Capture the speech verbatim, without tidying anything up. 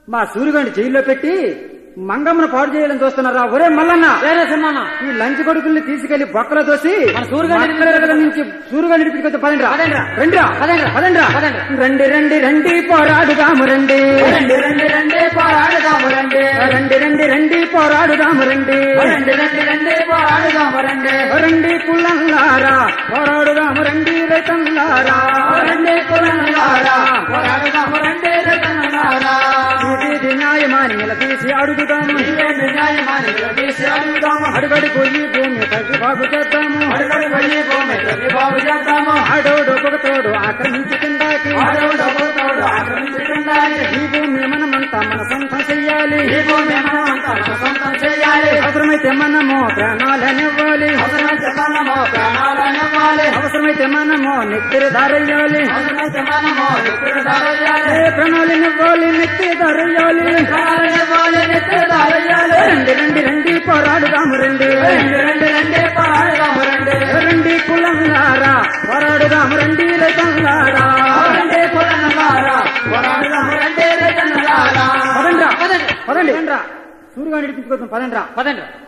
మా సూర్యుగాడిని జైల్లో పెట్టి మంగమ్మను పాడు చేయాలని చూస్తున్నారా? ఒరే మల్లన్న, ఈ లంచ్ కొడుకుల్ని తీసుకెళ్లి బొక్కలో తోసి సూర్యుగాడి నుంచి సూర్యుగాడి నడిపించుకొచ్చి పదండ్రా రండిరా పదండ్రా రండి రండి రండి పోరాడుదాము రండి రండి రండి రండి పోరాడుదాము రండి రండి రండి రండి పోరాడుదాము రండి రండి రండి రండి పోరాడుదాము రండి రండి కులంలారా పోరాడుదాము రండి రైతన్నారా రండి కులంలారా పోరాడుదాము రండి రైతన్నారా ఇది న్యాయమాని నిలదీసి అడుగుదాము న్యాయమాని నిలదీసి అడుగుదాము అడుగడి పోయి భూమి తగ్గి బాగు చేద్దాము అడుగడి పోయి భూమి తగ్గి బాగు చేద్దాము ఆడోడు ఒకతోడు ఆక్రమించి కిందాకి ఆడోడు ఒకతోడు ఆక్రమించి కిందాకి ఈ భూమి మనమంతా మన సొంతం చెయ్యాలి ఈ భూమి మనమంతా మన సొంతం చెయ్యాలి అవసరమైతే మనము ప్రాణాలనివ్వాలి అవసరమైతే మనము ప్రాణాలనివ్వాలి అవసరమైతే మనము నెత్తిరి దారయ్యాలి అవసరమైతే మనము నెత్తిరి దారయ్యాలి ప్రాణాలనివ్వాలి నెత్తిరి దారయ్యాలి ప్రాణాలనివ్వాలి నెత్తిరి దారయ్యాలి రండి రండి రండి పోరాడుదాము రండి రండి రండి రండి పోరాడుదాము రండి రండి కులంలారా పోరాడుదాము రండి రైతన్నారా రండి కులంలారా పోరాడుదాము రండి రైతన్నారా పదండ్రా పదండి పదండి సూర్యుగాడిని నడిపించుకోసం పదండ్రా పదండ్రా